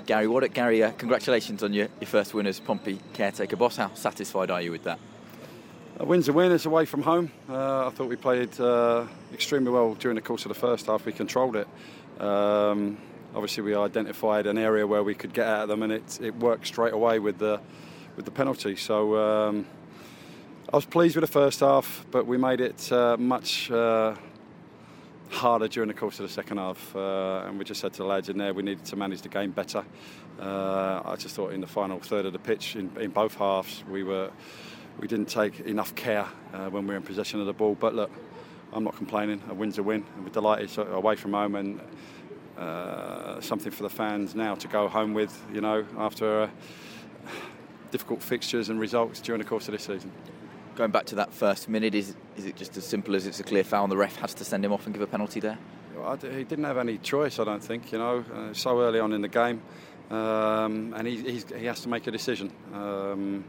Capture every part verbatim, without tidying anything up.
Gary Waddock. Gary, uh, congratulations on your, your first win as Pompey caretaker boss. How satisfied are you with that? A win's a win. It's away from home. Uh, I thought we played uh, extremely well during the course of the first half. We controlled it. Um, obviously, we identified an area where we could get at them, and it, it worked straight away with the with the penalty. So um, I was pleased with the first half, but we made it uh, much uh, harder during the course of the second half. Uh, and we just said to the lads in there we needed to manage the game better. Uh, I just thought in the final third of the pitch, in, in both halves, we were we didn't take enough care uh, when we were in possession of the ball. But look, I'm not complaining. A win's a win, and we're delighted so away from home, and uh, something for the fans now to go home with. You know, after uh, difficult fixtures and results during the course of this season. Going back to that first minute, is is it just as simple as it's a clear foul and the ref has to send him off and give a penalty there? Well, he didn't have any choice, I don't think. You know, uh, so early on in the game, um, and he he's, he has to make a decision. Um,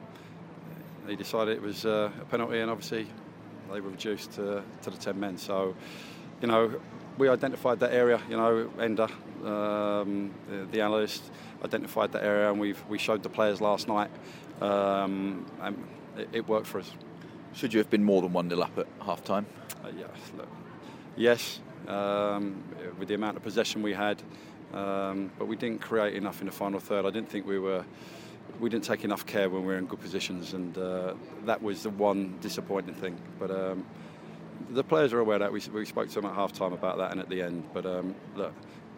he decided it was uh, a penalty, and obviously they were reduced to, to the ten men. So, you know, we identified that area. You know, Ender, um, the, the analyst, identified that area, and we've we showed the players last night, um, and it, it worked for us. Should you have been more than one nil up at half time? Uh, yes, look, yes, um, with the amount of possession we had, um, but we didn't create enough in the final third. I didn't think we were. We didn't take enough care when we were in good positions, and uh, that was the one disappointing thing. But um, the players are aware of that. We, we spoke to them at half time about that and at the end. But um, look,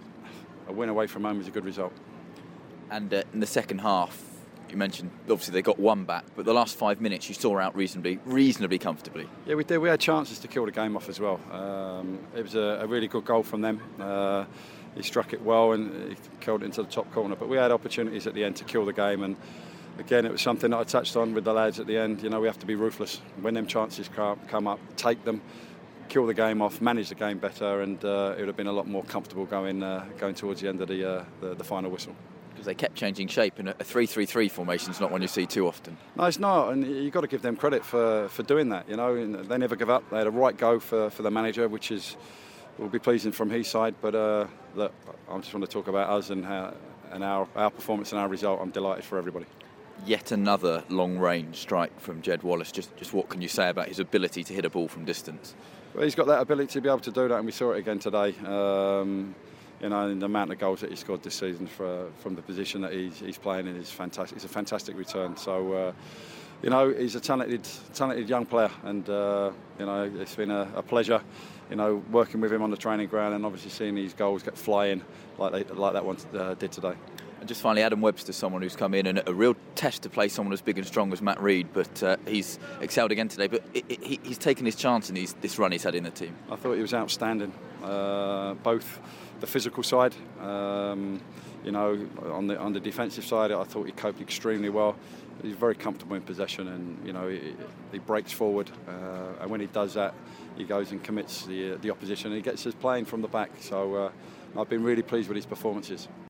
a win away from home is a good result. And uh, in the second half, you mentioned obviously they got one back, but the last five minutes you saw out reasonably, reasonably comfortably. Yeah, we did. We had chances to kill the game off as well. Um, it was a, a really good goal from them. Uh, he struck it well and he killed it into the top corner. But we had opportunities at the end to kill the game. And again, it was something that I touched on with the lads at the end. You know, we have to be ruthless. When them chances come up, take them, kill the game off, manage the game better, and uh, it would have been a lot more comfortable going uh, going towards the end of the, uh, the the final whistle. Because they kept changing shape, and a three three three formation is not one you see too often. No, it's not, and you've got to give them credit for, for doing that. You know, and they never give up. They had a right go for, for the manager, which is will be pleasing from his side. But uh, look, I just want to talk about us and how, and our our performance and our result. I'm delighted for everybody. Yet another long-range strike from Jed Wallace. Just just what can you say about his ability to hit a ball from distance? Well, he's got that ability to be able to do that, and we saw it again today. Um, You know, and the amount of goals that he scored this season for, from the position that he's, he's playing in is fantastic. It's a fantastic return. So, uh, you know, he's a talented, talented young player, and uh, you know, it's been a, a pleasure, you know, working with him on the training ground, and obviously seeing these goals get flying like they, like that one uh, did today. And just finally, Adam Webster, someone who's come in and a real test to play someone as big and strong as Matt Reed, but uh, he's excelled again today. But it, it, he, he's taken his chance in these, this run he's had in the team. I thought he was outstanding, uh, both the physical side, um, you know, on the on the defensive side, I thought he coped extremely well. He's very comfortable in possession, and you know, he, he breaks forward, uh, and when he does that, he goes and commits the uh, the opposition, and he gets us playing from the back. So uh, I've been really pleased with his performances.